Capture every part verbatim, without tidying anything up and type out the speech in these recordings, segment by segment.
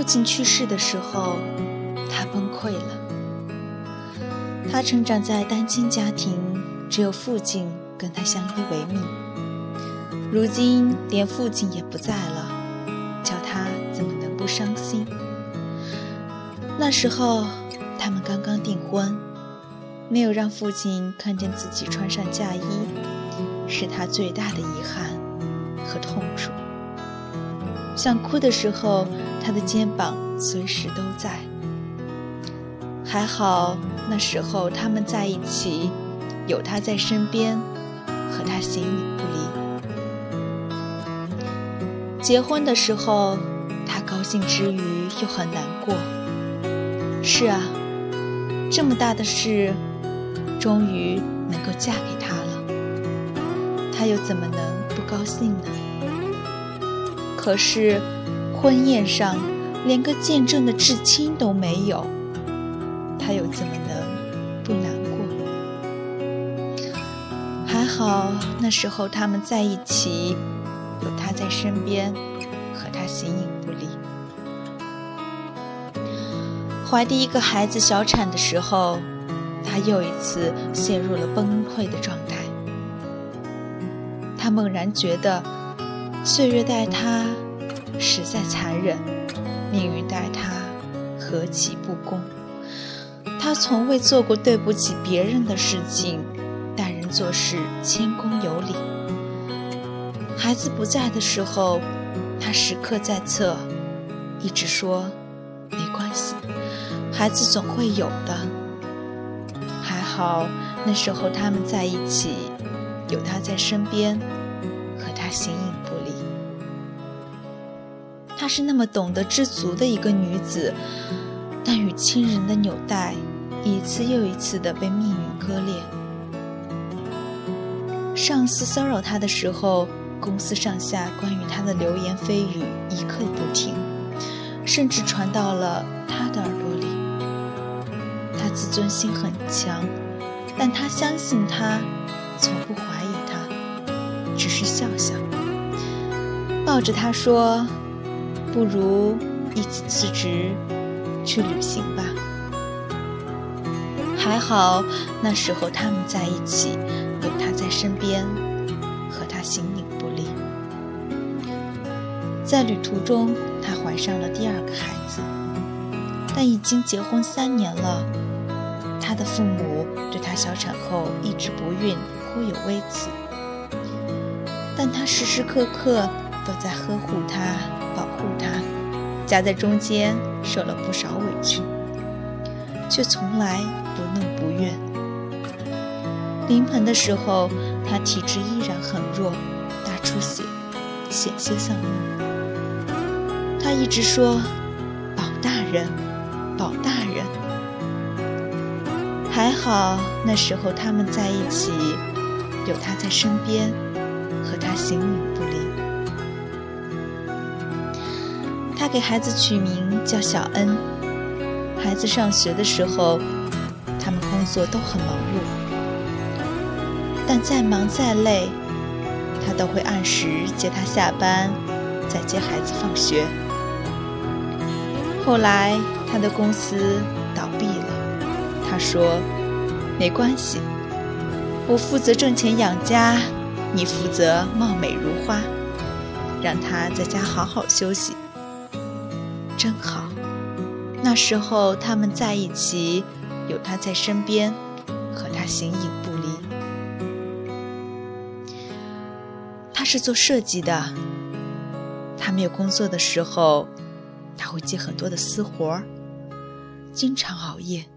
亲去世的时候，他崩溃了。他成长在单亲家庭，只有父亲跟他相依为命。如今连父亲也不在了，叫他怎么能不伤心？那时候他们刚刚订婚，没有让父亲看见自己穿上嫁衣，是他最大的遗憾和痛楚。想哭的时候，他的肩膀随时都在。还好那时候他们在一起，有他在身边，和他形影不离。结婚的时候，他高兴之余又很难过。是啊，这么大的事，终于能够嫁给他了，他又怎么能不高兴呢？可是婚宴上连个见证的至亲都没有，他又怎么能不难过？还好那时候他们在一起，有他在身边，和他形影不离。怀第一个孩子小产的时候，他又一次陷入了崩溃的状态。他猛然觉得岁月待他实在残忍，命运待他何其不公。他从未做过对不起别人的事情，待人做事谦恭有礼。孩子不在的时候，他时刻在侧，一直说没关系，孩子总会有的。还好那时候他们在一起，有他在身边，和他形影不离。她是那么懂得知足的一个女子，但与亲人的纽带一次又一次地被命运割裂。上司骚扰她的时候，公司上下关于她的流言蜚语一刻不停，甚至传到了她的耳朵里。她自尊心很强，但她相信他，从不怀疑他，只是笑笑，抱着他说，不如一起辞职去旅行吧。还好那时候他们在一起，有他在身边，和他形影不离。在旅途中，她怀上了第二个孩子，但已经结婚三年了。她的父母对她小产后一直不孕颇有微词，但她时时刻刻都在呵护她，保护她，夹在中间受了不少委屈，却从来不怒不怨。临盆的时候，她体质依然很弱，大出血，险些丧命。她一直说保大人，保大人。还好那时候他们在一起，有他在身边，和他形影不离。他给孩子取名叫小恩。孩子上学的时候，他们工作都很忙碌，但再忙再累，他都会按时接他下班，再接孩子放学。后来他的公司倒闭了，他说没关系，我负责挣钱养家，你负责貌美如花，让他在家好好休息。真好，那时候他们在一起，有他在身边，和他形影不离。他是做设计的，他没有工作的时候，他会接很多的私活，经常熬夜。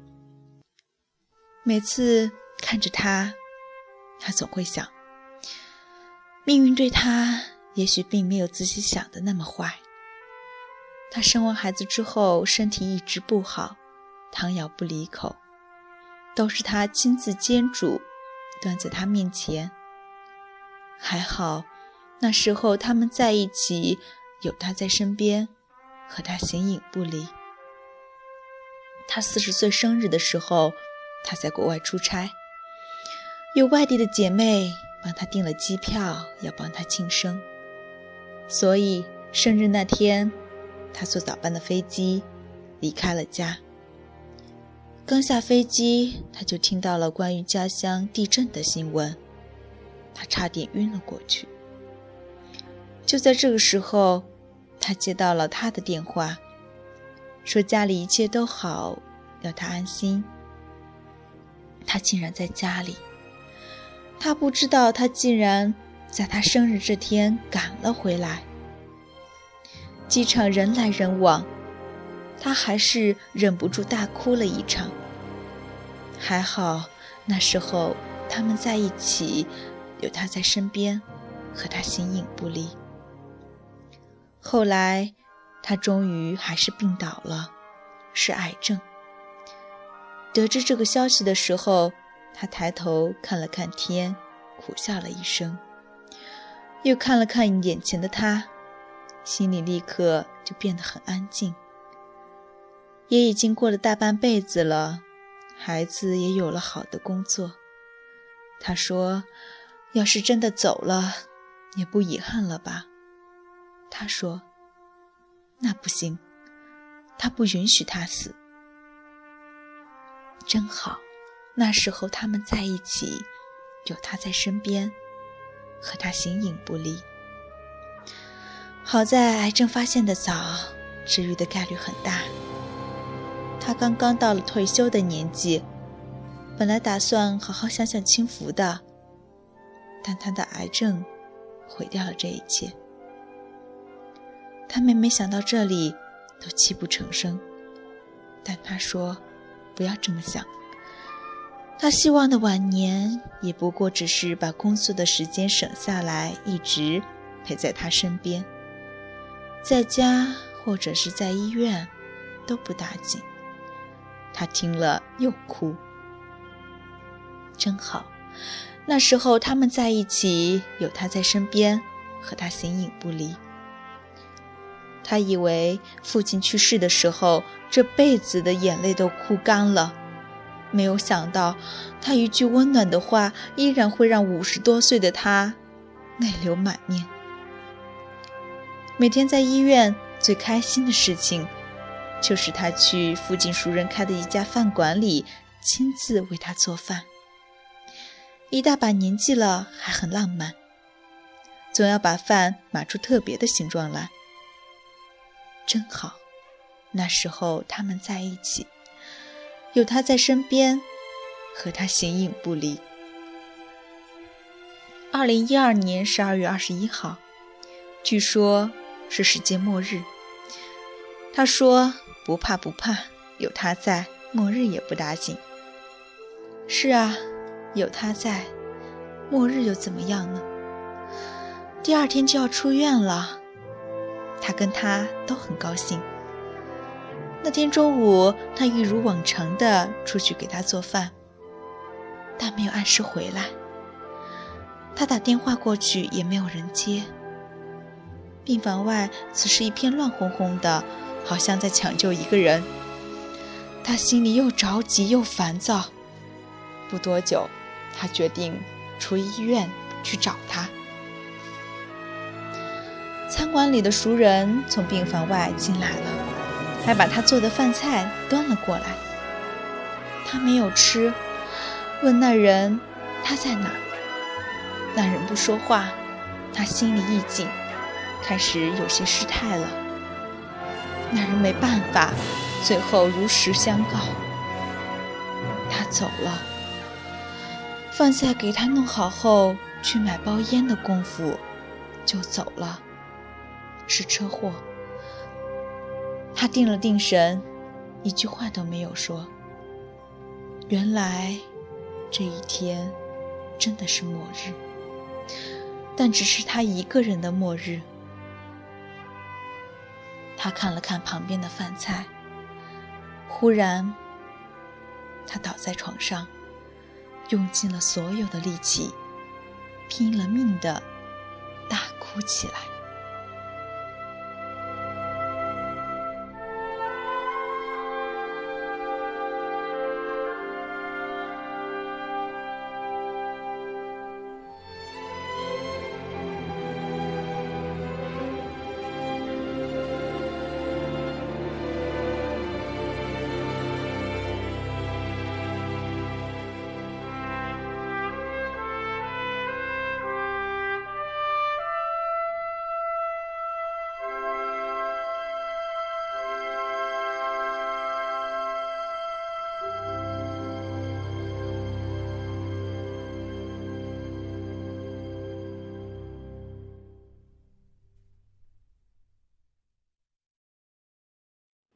每次看着他，他总会想，命运对他也许并没有自己想的那么坏。他生完孩子之后，身体一直不好，汤药不离口，都是他亲自煎煮，端在他面前。还好那时候他们在一起，有他在身边，和他形影不离。他四十岁生日的时候，他在国外出差，有外地的姐妹帮他订了机票，要帮他庆生。所以生日那天， 他坐早班的飞机离开了家。刚下飞机，他就听到了关于家乡地震的新闻，他差点晕了过去。就在这个时候，他接到了他的电话，说家里一切都好，要他安心。他竟然在家里，他不知道他竟然在他生日这天赶了回来。机场人来人往，他还是忍不住大哭了一场。还好那时候他们在一起，有他在身边，和他形影不离。后来他终于还是病倒了，是癌症。得知这个消息的时候，他抬头看了看天，苦笑了一声，又看了看眼前的他，心里立刻就变得很安静。也已经过了大半辈子了，孩子也有了好的工作。他说，要是真的走了，也不遗憾了吧？他说，那不行，他不允许他死。真好，那时候他们在一起，有他在身边，和他形影不离。好在癌症发现的早，治愈的概率很大。他刚刚到了退休的年纪，本来打算好好享享清福的，但他的癌症毁掉了这一切。他每每想到这里都泣不成声，但他说不要这么想，他希望的晚年也不过只是把工作的时间省下来，一直陪在他身边，在家或者是在医院都不打紧。他听了又哭。真好，那时候他们在一起，有他在身边，和他形影不离。他以为父亲去世的时候，这辈子的眼泪都哭干了，没有想到他一句温暖的话，依然会让五十多岁的他泪流满面。每天在医院最开心的事情，就是他去附近熟人开的一家饭馆里亲自为他做饭。一大把年纪了还很浪漫，总要把饭码出特别的形状来。真好，那时候他们在一起，有他在身边，和他形影不离。二零一二年十二月二十一号，据说是世界末日。他说不怕不怕，有他在，末日也不打紧。是啊，有他在，末日又怎么样呢？第二天就要出院了，他跟他都很高兴。那天中午，他一如往常的出去给他做饭，但没有按时回来。他打电话过去也没有人接。病房外此时一片乱哄哄的，好像在抢救一个人。他心里又着急又烦躁。不多久，他决定出医院去找他。餐馆里的熟人从病房外进来了，还把他做的饭菜端了过来。他没有吃，问那人他在哪儿。那人不说话，他心里一紧，开始有些失态了。那人没办法，最后如实相告。他走了。饭菜给他弄好后，去买包烟的功夫就走了，是车祸。他定了定神，一句话都没有说。原来这一天真的是末日，但只是他一个人的末日。他看了看旁边的饭菜，忽然他倒在床上，用尽了所有的力气，拼了命地大哭起来。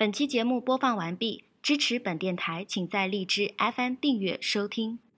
本期节目播放完毕，支持本电台，请在荔枝 F M 订阅收听。